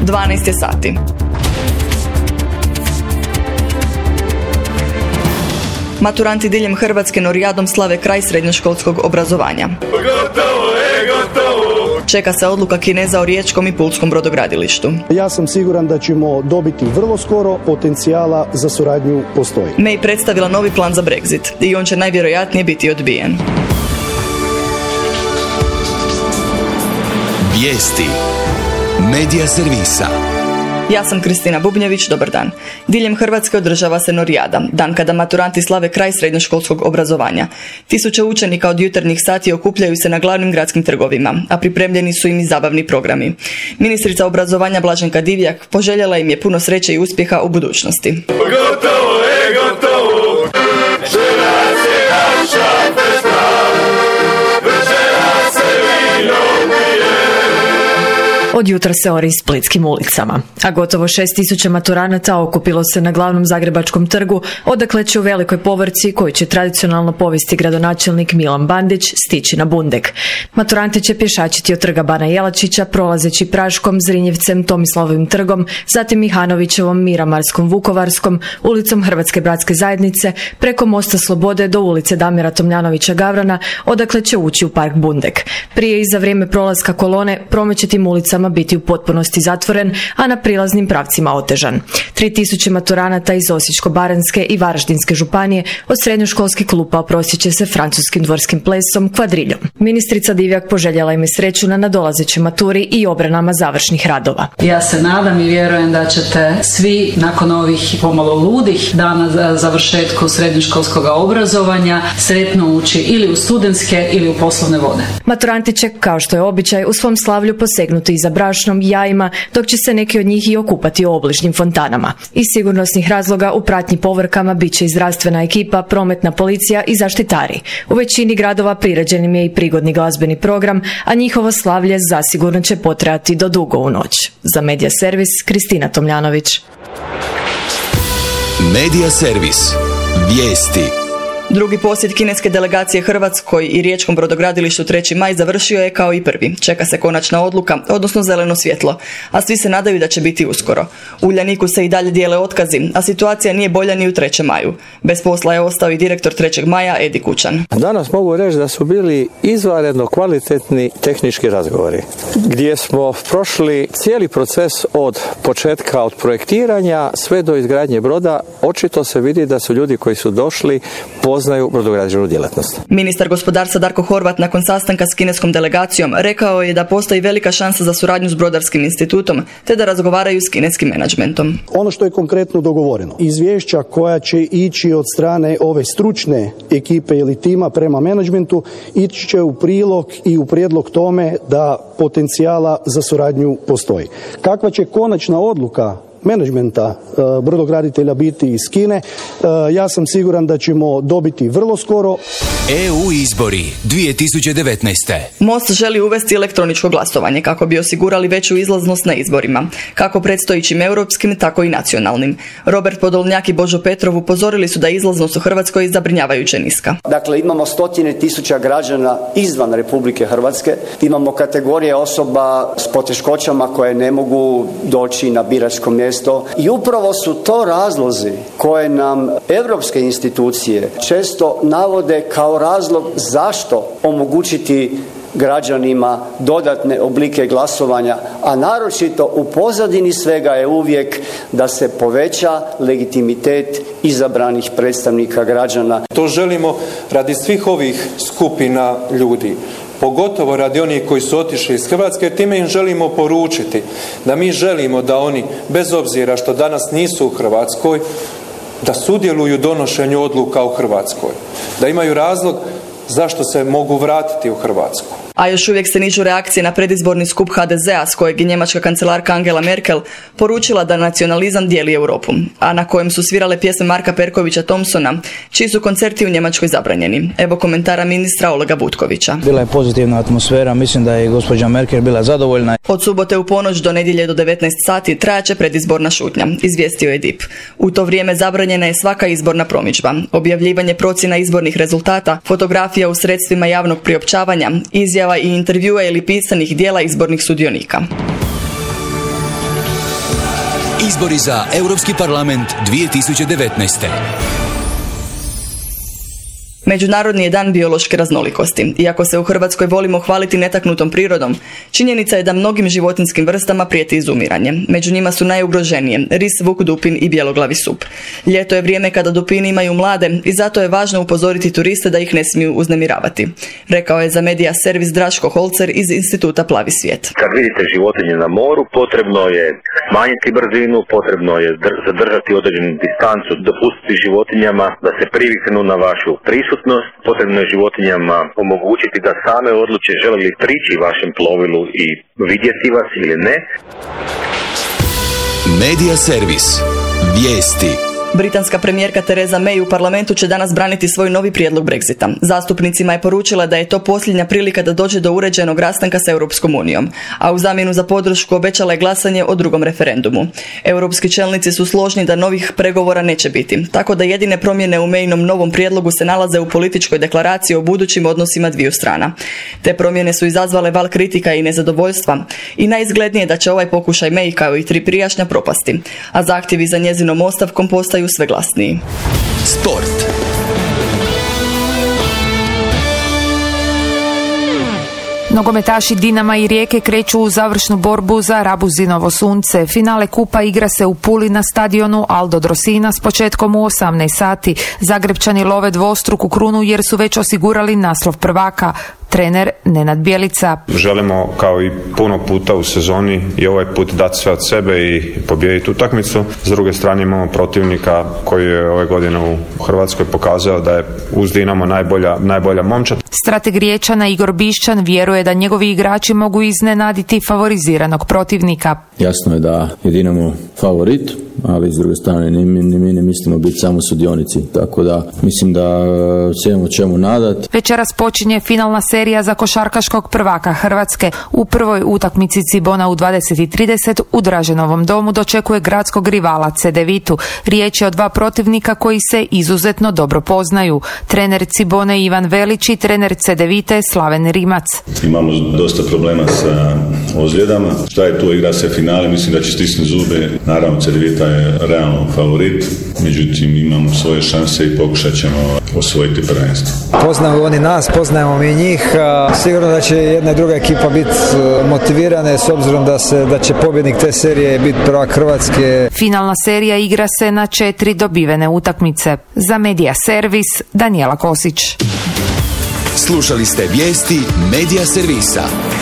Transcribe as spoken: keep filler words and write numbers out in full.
dvanaest je sati. Maturanti diljem Hrvatske Norijadom slave kraj srednjoškolskog obrazovanja. Gotovo je, gotovo. Čeka se odluka Kineza o riječkom i pulskom brodogradilištu. Ja sam siguran da ćemo dobiti vrlo skoro, potencijala za suradnju postoji. May predstavila novi plan za Brexit i on će najvjerojatnije biti odbijen. Vijesti Medija servisa. Ja sam Kristina Bubnjević, dobar dan. Diljem Hrvatske održava se Norijada, dan kada maturanti slave kraj srednjoškolskog obrazovanja. Tisuće učenika od jutarnjih sati okupljaju se na glavnim gradskim trgovima, a pripremljeni su im i zabavni programi. Ministrica obrazovanja Blaženka Divjak poželjela im je puno sreće i uspjeha u budućnosti. Gotovo je, gotovo, večeras je naša festa, večeras se vino pije. Od jutra se ori splitskim ulicama, a gotovo šest tisuća maturanata okupilo se na glavnom zagrebačkom trgu, odakle će u velikoj povorci, koju će tradicionalno povesti gradonačelnik Milan Bandić, stići na Bundek. Maturanti će pješačiti od trga Bana Jelačića, prolazeći Praškom, Zrinjevcem, Tomislavovim trgom, zatim Mihanovićevom, Miramarskom, Vukovarskom, ulicom Hrvatske bratske zajednice, preko mosta Slobode do ulice Damira Tomljanovića Gavrana, odakle će ući u park Bundek. Prije i za vrijeme prolaska kolone promet će tim ulicama biti u potpunosti zatvoren, a na prilaznim pravcima otežan. Tri tisuće maturanata iz Osječko-baranjske i Varaždinske županije od srednjoškolskih klupa oprostit će se francuskim dvorskim plesom Kvadriljom. Ministrica Divjak poželjela im je sreću na nadolazećoj maturi i obranama završnih radova. Ja se nadam i vjerujem da ćete svi nakon ovih pomalo ludih dana za završetku srednjoškolskog obrazovanja sretno ući ili u studentske ili u poslovne vode. Maturanti će, kao što je običaj, u svom slavlju posegnuti i za brašnom, jajima, dok će se neki od njih i okupati u obližnjim fontanama. Iz sigurnosnih razloga u pratnji povorkama bit će i zdravstvena ekipa, prometna policija i zaštitari. U većini gradova priređen im je i prigodni glazbeni program, a njihovo slavlje zasigurno će potrajati do dugo u noć. Za Medija servis, Kristina Tomljanović. Medija servis. Vijesti. Drugi posjet kineske delegacije Hrvatskoj i riječkom brodogradilištu treći maj završio je kao i prvi. Čeka se konačna odluka, odnosno zeleno svjetlo, a svi se nadaju da će biti uskoro. U Uljaniku se i dalje dijele otkazi, a situacija nije bolja ni u trećem maju. Bez posla je ostao i direktor trećeg maja Edi Kučan. Danas mogu reći da su bili izvanredno kvalitetni tehnički razgovori, gdje smo prošli cijeli proces od početka, od projektiranja sve do izgradnje broda. Očito se vidi da su ljudi koji su došli poznaju brodograđevnu djelatnost. Ministar gospodarstva Darko Horvat nakon sastanka s kineskom delegacijom rekao je da postoji velika šansa za suradnju s Brodarskim institutom, te da razgovaraju s kineskim menadžmentom. Ono što je konkretno dogovoreno, izvješća koja će ići od strane ove stručne ekipe ili tima prema menadžmentu, ići će u prilog i u prijedlog tome da potencijala za suradnju postoji. Kakva će konačna odluka menadžmenta uh, brodograditelja biti iz Kine, uh, ja sam siguran da ćemo dobiti vrlo skoro. E U izbori dvije tisuće devetnaeste. Most želi uvesti elektroničko glasovanje kako bi osigurali veću izlaznost na izborima, kako predstojićim europskim, tako i nacionalnim. Robert Podolnjak i Božo Petrov upozorili su da je izlaznost u Hrvatskoj zabrinjavajuće niska. Dakle, imamo stotine tisuća građana izvan Republike Hrvatske, imamo kategorije osoba s poteškoćama koje ne mogu doći na biračko mjesto. I upravo su to razlozi koje nam europske institucije često navode kao razlog zašto omogućiti građanima dodatne oblike glasovanja, a naročito u pozadini svega je uvijek da se poveća legitimitet izabranih predstavnika građana. To želimo radi svih ovih skupina ljudi, pogotovo radi onih koji su otišli iz Hrvatske, jer time im želimo poručiti da mi želimo da oni, bez obzira što danas nisu u Hrvatskoj, da sudjeluju u donošenju odluka u Hrvatskoj, da imaju razlog zašto se mogu vratiti u Hrvatsku. A još uvijek se nižu reakcije na predizborni skup ha de zea s kojeg je njemačka kancelarka Angela Merkel poručila da nacionalizam dijeli Europu, a na kojem su svirale pjesme Marka Perkovića Thompsona, čiji su koncerti u Njemačkoj zabranjeni. Evo komentara ministra Olega Butkovića. Bila je pozitivna atmosfera, mislim da je gospođa Merkel bila zadovoljna. Od subote u ponoć do nedjelje do devetnaest sati trajaće predizborna šutnja, izvijestio je D I P. U to vrijeme zabranjena je svaka izborna promidžba, objavljivanje procjena izbornih rezultata, fotografija u sredstvima javnog priopćavanja, izjava i intervjua ili pisanih dijela izbornih sudionika. Izbori za Europski parlament dvije tisuće devetnaeste. Međunarodni je dan biološke raznolikosti. Iako se u Hrvatskoj volimo hvaliti netaknutom prirodom, činjenica je da mnogim životinjskim vrstama prijeti izumiranje. Među njima su najugroženije ris, vuk, dupin i bjeloglavi sup. Ljeto je vrijeme kada dupini imaju mlade i zato je važno upozoriti turiste da ih ne smiju uznemiravati. Rekao je za Medija servis Draško Holcer iz Instituta Plavi svijet. Kad vidite životinje na moru, potrebno je smanjiti brzinu, potrebno je zadržati određenu distancu, dopustiti životinjama da se priviknu na vašu prisutnost. Potrebno je životinjama omogućiti da same odluče žele li prići vašem plovilu i vidjeti vas ili ne. Medija servis. Vijesti. Britanska premijerka Theresa May u parlamentu će danas braniti svoj novi prijedlog Brexita. Zastupnicima je poručila da je to posljednja prilika da dođe do uređenog rastanka s Europskom unijom, a u zamjenu za podršku obećala je glasanje o drugom referendumu. Europski čelnici su složni da novih pregovora neće biti, tako da jedine promjene u Maynom novom prijedlogu se nalaze u političkoj deklaraciji o budućim odnosima dviju strana. Te promjene su izazvale val kritika i nezadovoljstva i najizglednije da će ovaj pokušaj May kao i tri prijašnja propasti, a zahtjevi za njezinom ostavkom postaju sve glasniji. Sport. Nogometaši Dinama i Rijeke kreću u završnu borbu za Rabuzinovo sunce. Finale kupa igra se u Puli na stadionu Aldo Drosina s početkom u osamnaest sati. Zagrebčani love dvostruku krunu jer su već osigurali naslov prvaka. Trener Nenad Bjelica. Želimo kao i puno puta u sezoni i ovaj put dati sve od sebe i pobijediti utakmicu. S druge strane imamo protivnika koji je ove godine u Hrvatskoj pokazao da je uz Dinamo najbolja, najbolja momčad. Strateg Riječana Igor Bišćan vjeruje da njegovi igrači mogu iznenaditi favoriziranog protivnika. Jasno je da je Dinamo favorit, ali s druge strane ni mi, ni mi ne mislimo biti samo sudionici, tako da mislim da se imamo čemu nadati. Večeras počinje finalna serija za košarkaškog prvaka Hrvatske. U prvoj utakmici Cibona u dvadeset i trideset u Draženovom domu dočekuje gradskog rivala Cedevitu. Riječ je o dva protivnika koji se izuzetno dobro poznaju. Trener Cibone Ivan Velić i trener Cedevite Slaven Rimac. Imamo dosta problema sa ozljedama. Šta je tu, igra se finale, mislim da će stisnuti zube. Naravno, Cedevita je realno favorit, međutim imamo svoje šanse i pokušat ćemo osvojiti prvenstvo. Poznaju oni nas, poznajemo mi njih. Sigurno da će jedna i druga ekipa biti motivirane s obzirom da, se, da će pobjednik te serije biti prvak Hrvatske. Finalna serija igra se na četiri dobivene utakmice. Za Medija servis Danijela Kosić. Slušali ste vijesti Medija servisa.